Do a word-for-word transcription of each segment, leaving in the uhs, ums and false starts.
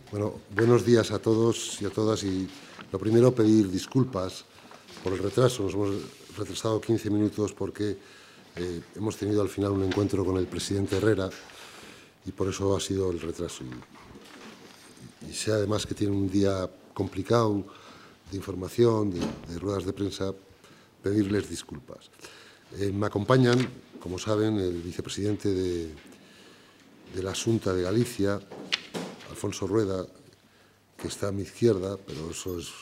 Bueno, buenos días a todos y a todas. Y lo primero, pedir disculpas por el retraso. Nos hemos retrasado quince minutos porque eh, hemos tenido al final un encuentro con el presidente Herrera y por eso ha sido el retraso. Y, y sé además que tiene un día complicado de información, de, de ruedas de prensa, pedirles disculpas. Eh, me acompañan, como saben, el vicepresidente de, de la Xunta de Galicia, Alfonso Rueda, que está a mi izquierda, pero eso es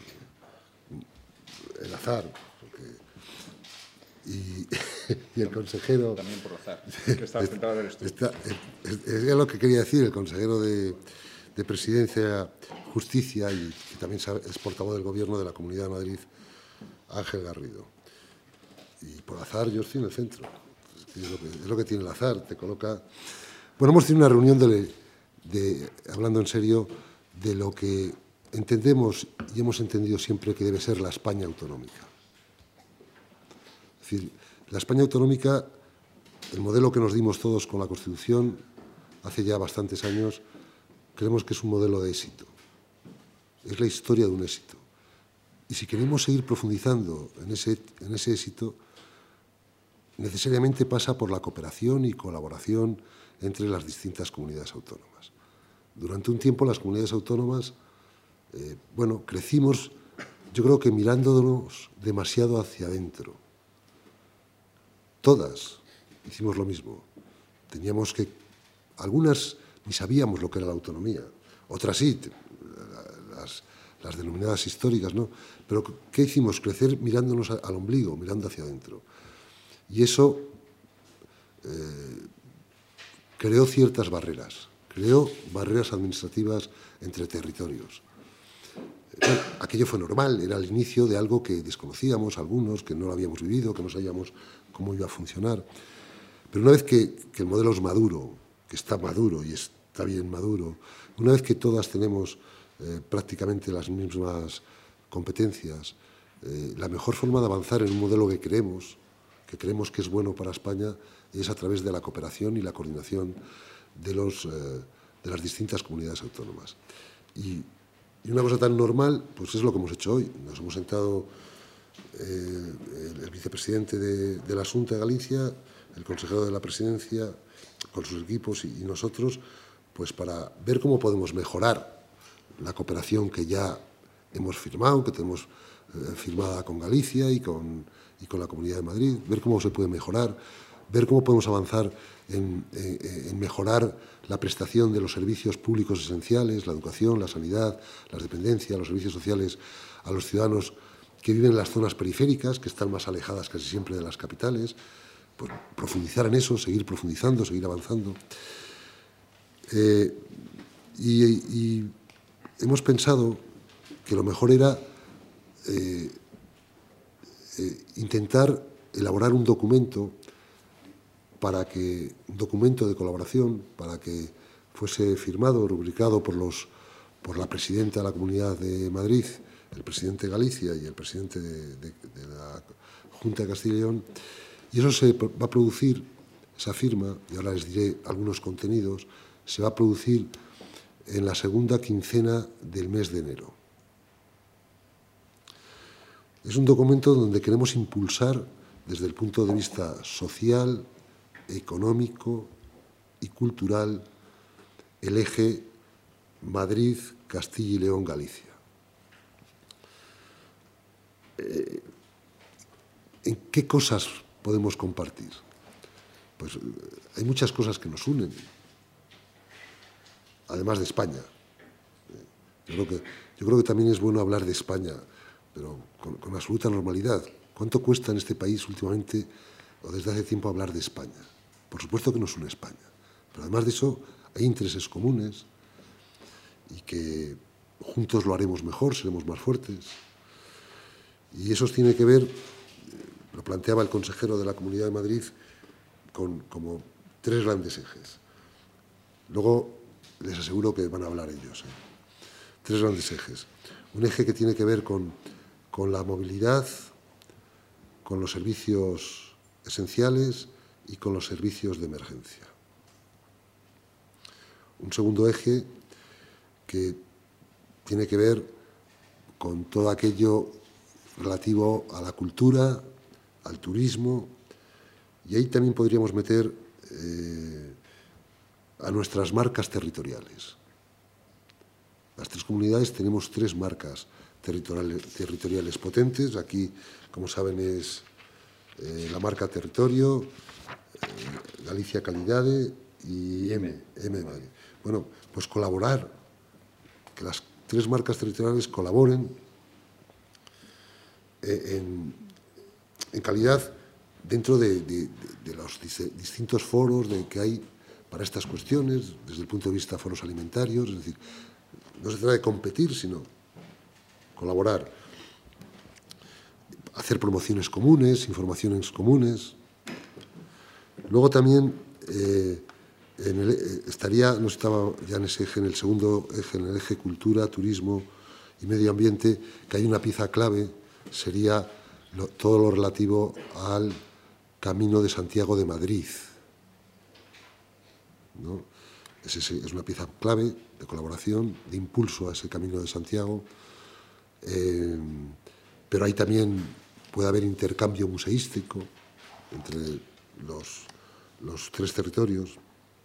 el azar. Porque... Y, y el consejero... También por azar, que estaba sentado en el estudio. Está, es, es lo que quería decir, el consejero de, de Presidencia, Justicia, y que también es portavoz del Gobierno de la Comunidad de Madrid, Ángel Garrido. Y por azar yo estoy en el centro. Es lo que, es lo que tiene el azar, te coloca... Bueno, hemos tenido una reunión de... De, hablando en serio, de lo que entendemos y hemos entendido siempre que debe ser la España autonómica. Es decir, la España autonómica, el modelo que nos dimos todos con la Constitución hace ya bastantes años, creemos que es un modelo de éxito. Es la historia de un éxito. Y si queremos seguir profundizando en ese, en ese éxito, necesariamente pasa por la cooperación y colaboración entre las distintas comunidades autónomas. Durante un tiempo las comunidades autónomas, eh, bueno, crecimos, yo creo que mirándonos demasiado hacia adentro. Todas hicimos lo mismo. Teníamos que, algunas ni sabíamos lo que era la autonomía, otras sí, las, las denominadas históricas, ¿no? Pero ¿qué hicimos? Crecer mirándonos al ombligo, mirando hacia adentro. Y eso eh, creó ciertas barreras, creó barreras administrativas entre territorios. Bueno, aquello fue normal, era el inicio de algo que desconocíamos algunos, que no lo habíamos vivido, que no sabíamos cómo iba a funcionar. Pero una vez que, que el modelo es maduro, que está maduro y está bien maduro, una vez que todas tenemos eh, prácticamente las mismas competencias, eh, la mejor forma de avanzar en un modelo que creemos, que creemos que es bueno para España, es a través de la cooperación y la coordinación de, los, eh, de las distintas comunidades autónomas. Y, y una cosa tan normal, pues es lo que hemos hecho hoy. Nos hemos sentado eh, el, el vicepresidente de, de la Xunta de Galicia, el consejero de la Presidencia, con sus equipos y, y nosotros, pues para ver cómo podemos mejorar la cooperación que ya hemos firmado, que tenemos eh, firmada con Galicia y con, y con la Comunidad de Madrid, ver cómo se puede mejorar, ver cómo podemos avanzar en, en, en mejorar la prestación de los servicios públicos esenciales, la educación, la sanidad, las dependencias, los servicios sociales a los ciudadanos que viven en las zonas periféricas, que están más alejadas casi siempre de las capitales, pues profundizar en eso, seguir profundizando, seguir avanzando. Eh, y, y hemos pensado que lo mejor era eh, eh, intentar elaborar un documento para que, un documento de colaboración, para que fuese firmado, rubricado por, los, por la presidenta de la Comunidad de Madrid, el presidente de Galicia y el presidente de, de, de la Junta de Castilla y León, y eso se va a producir, esa firma, y ahora les diré algunos contenidos, se va a producir en la segunda quincena del mes de enero. Es un documento donde queremos impulsar, desde el punto de vista social, económico y cultural, el eje Madrid, Castilla y León, Galicia. Eh, ¿En qué cosas podemos compartir? Pues hay muchas cosas que nos unen, además de España. Yo creo que, yo creo que también es bueno hablar de España, pero con, con absoluta normalidad. ¿Cuánto cuesta en este país últimamente, o desde hace tiempo, hablar de España? Por supuesto que nos une España, pero además de eso hay intereses comunes y que juntos lo haremos mejor, seremos más fuertes. Y eso tiene que ver, lo planteaba el consejero de la Comunidad de Madrid, con como tres grandes ejes. Luego les aseguro que van a hablar ellos. ¿eh? Tres grandes ejes. Un eje que tiene que ver con, con la movilidad, con los servicios esenciales y con los servicios de emergencia. Un segundo eje que tiene que ver con todo aquello relativo a la cultura, al turismo, y ahí también podríamos meter eh, a nuestras marcas territoriales. Las tres comunidades tenemos tres marcas territoriales, territoriales potentes. Aquí, como saben, es eh, la marca Territorio, eh, Galicia Calidade y M. M. Vale. Bueno, pues colaborar, que las tres marcas territoriales colaboren eh, en, en calidad dentro de, de, de los distintos foros de que hay para estas cuestiones, desde el punto de vista de foros alimentarios, es decir, no se trata de competir, sino colaborar, hacer promociones comunes, informaciones comunes. Luego también eh, en el, estaría, no estaba ya en ese eje, en el segundo eje, en el eje cultura, turismo y medio ambiente, que hay una pieza clave, sería lo, todo lo relativo al Camino de Santiago de Madrid, ¿no? Es, ese, es una pieza clave de colaboración, de impulso a ese Camino de Santiago, eh, pero ahí también puede haber intercambio museístico entre los, los tres territorios.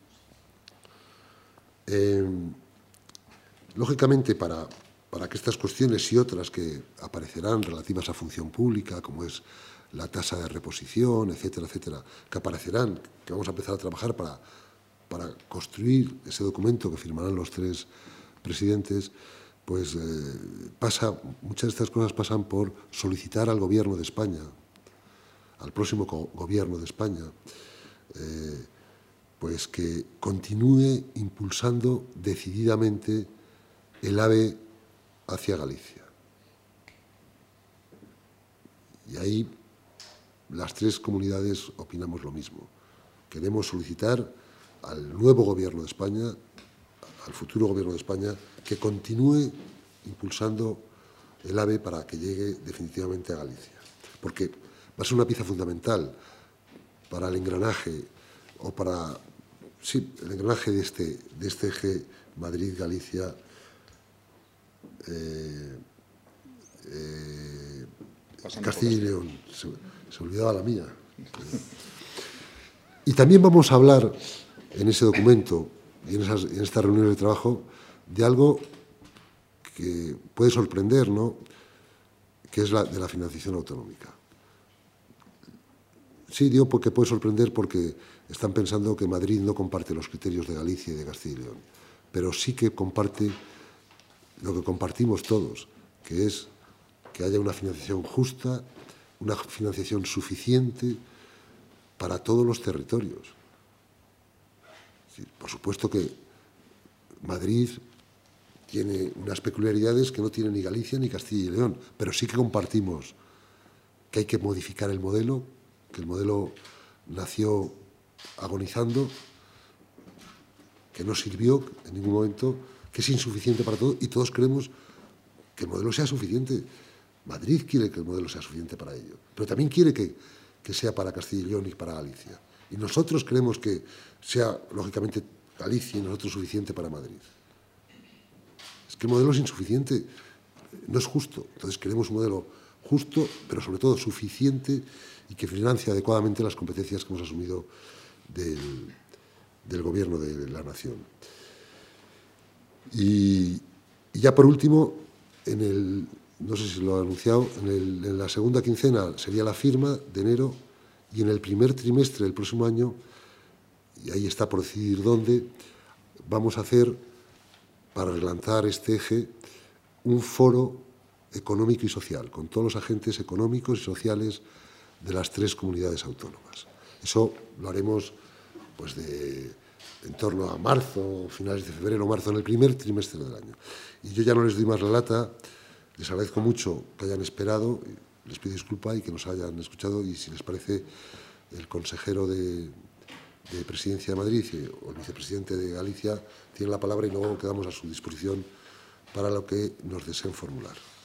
Eh, lógicamente, para, para que estas cuestiones y otras que aparecerán relativas a función pública, como es la tasa de reposición, etcétera, etcétera, que aparecerán, que vamos a empezar a trabajar para, para construir ese documento que firmarán los tres presidentes, pues eh, pasa, muchas de estas cosas pasan por solicitar al Gobierno de España, al próximo Gobierno de España, eh, pues que continúe impulsando decididamente el AVE hacia Galicia. Y ahí las tres comunidades opinamos lo mismo. Queremos solicitar al nuevo Gobierno de España, al futuro Gobierno de España, que continúe impulsando el AVE para que llegue definitivamente a Galicia. Porque va a ser una pieza fundamental para el engranaje, o para, sí, el engranaje de este, de este eje Madrid-Galicia, eh, eh, Castilla y León. Se, se olvidaba la mía. Y también vamos a hablar en ese documento y en, esas, en estas reuniones de trabajo de algo que puede sorprender, ¿no?, que es la de la financiación autonómica. Sí, digo porque puede sorprender porque están pensando que Madrid no comparte los criterios de Galicia y de Castilla y León, pero sí que comparte lo que compartimos todos, que es que haya una financiación justa, una financiación suficiente para todos los territorios. Sí, por supuesto que Madrid tiene unas peculiaridades que no tiene ni Galicia ni Castilla y León, pero sí que compartimos que hay que modificar el modelo, que el modelo nació agonizando, que no sirvió en ningún momento, que es insuficiente para todo, y todos queremos que el modelo sea suficiente. Madrid quiere que el modelo sea suficiente para ello, pero también quiere que, que sea para Castilla y León y para Galicia. Y nosotros queremos que sea, lógicamente, Galicia y nosotros suficiente para Madrid. Es que el modelo es insuficiente, no es justo. Entonces queremos un modelo justo, pero sobre todo suficiente y que financie adecuadamente las competencias que hemos asumido del, del Gobierno de la Nación. Y, y ya por último, en el, no sé si lo he anunciado, en, el, en la segunda quincena sería la firma de enero, y en el primer trimestre del próximo año, y ahí está por decidir dónde, vamos a hacer, para relanzar este eje, un foro económico y social, con todos los agentes económicos y sociales de las tres comunidades autónomas. Eso lo haremos pues, de, en torno a marzo, finales de febrero, marzo, en el primer trimestre del año. Y yo ya no les doy más la lata, les agradezco mucho que hayan esperado, les pido disculpa y que nos hayan escuchado, y si les parece, el consejero de, de Presidencia de Madrid o el vicepresidente de Galicia tiene la palabra y luego quedamos a su disposición para lo que nos deseen formular.